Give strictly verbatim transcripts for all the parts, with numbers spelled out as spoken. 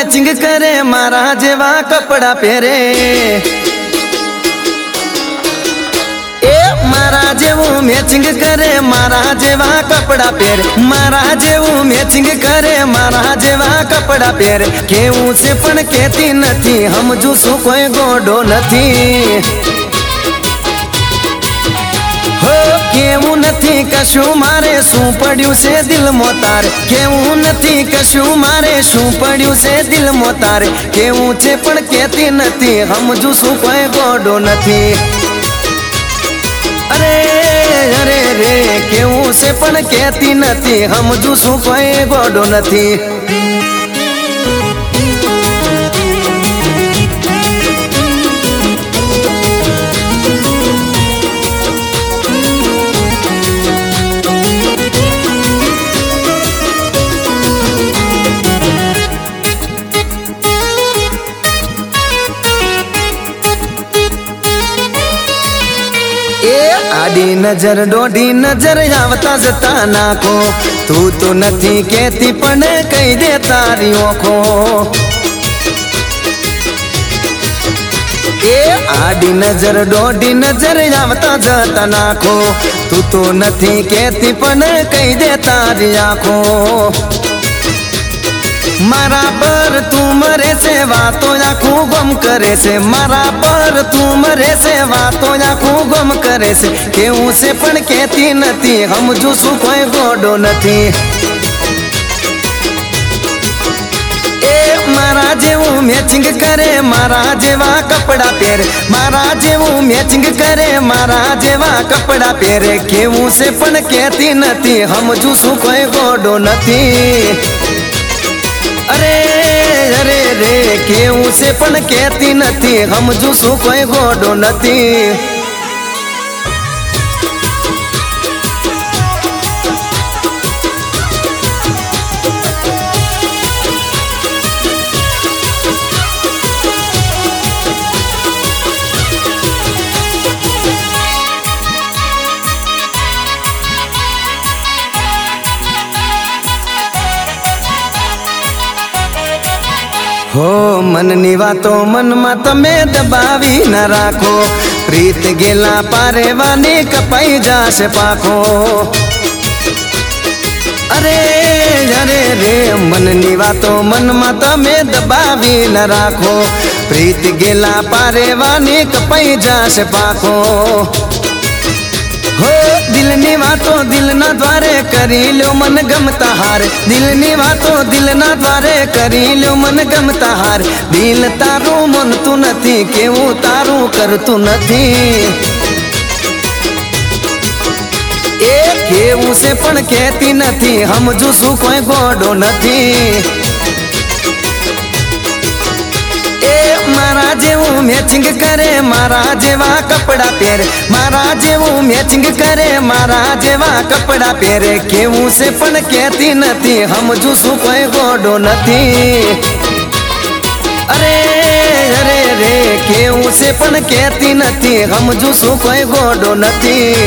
Matching કરે મારા જેવા કપડા પહેરે એ મારા જેવું મેચિંગ કરે મારા જેવા કપડા પહેરે મારા જેવું મેચિંગ કરે મારા જેવા કપડા પહેરે કેવું છે પણ કહેતી નથી સમજુ શું કોઈ ગોડો નથી હો કેવું નથી કશું મારે શું પડ્યું છે દિલમાં તારે કેવું નથી કશું મારે શું પડ્યું છે દિલમાં તારે કેવું છે પણ કહેતી નથી સમજુ શું કોઈ ગોડો નથી અરે અરે રે કેવું છે પણ કહેતી નથી સમજુ શું કોઈ ગોડો નથી આડી નજર દોઢી નજર આવતા જતા નાખો તું તો નથી કહેતી પણ કહી દે તારી ઓખો એ આડી નજર દોઢી નજર આવતા જતા નાખો તું તો નથી કહેતી પણ કહી દે તારી આખો મારા પર તું મરે છે વાતો આખું ગમ કરે છે મારા પર તું મરે છે વાતો આખું ગમ કરે છે કેવું છે પણ કહેતી નથી સમજુ શું કોઈ ગોડો નથી એ મારા જેવું મેચિંગ કરે મારા જેવા કપડા પહેરે મારા જેવું મેચિંગ કરે મારા જેવા કપડા પહેરે કેવું છે પણ કહેતી નથી સમજુ શું કોઈ ગોડો નથી અરે અરે રે કેવું છે પણ કહેતી નથી સમજુ શું કોઈ ગોડો નથી હો મનની વાતો મનમાં તમે દબાવી ન રાખો પ્રીત ગેલા પારેવાની કપાઈ જાશે પાખો અરે અરે રે મનની વાતો મનમાં તમે દબાવી ન રાખો પ્રીત ગેલા પારેવાની કપાઈ જાશે પાખો હો દિલની વાતો દિલના દ્વારે કરી લ્યો મન ગમતા હાર દિલની વાતો દિલના દ્વારે કરી લ્યો મન ગમતા હાર દિલ તારું મનતું નથી કેવું તારું કરતું નથી એ કેવું છે પણ કહેતી નથી સમજુ શું કોઈ ગોડો નથી મારા જેવું મેચિંગ કરે મારા જેવા કપડા પહેરે મારા જેવું મેચિંગ કરે મારા જેવા કપડા પહેરે કેવું છે પણ કહેતી નથી સમજુ શું કોઈ ગોડો નથી અરે અરે રે કેવું છે પણ કહેતી નથી સમજુ શું કોઈ ગોડો નથી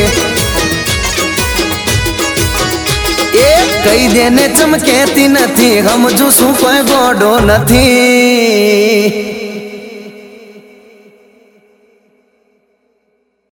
એ કહી દેને ચમકેતી નથી સમજુ શું કોઈ ગોડો નથી।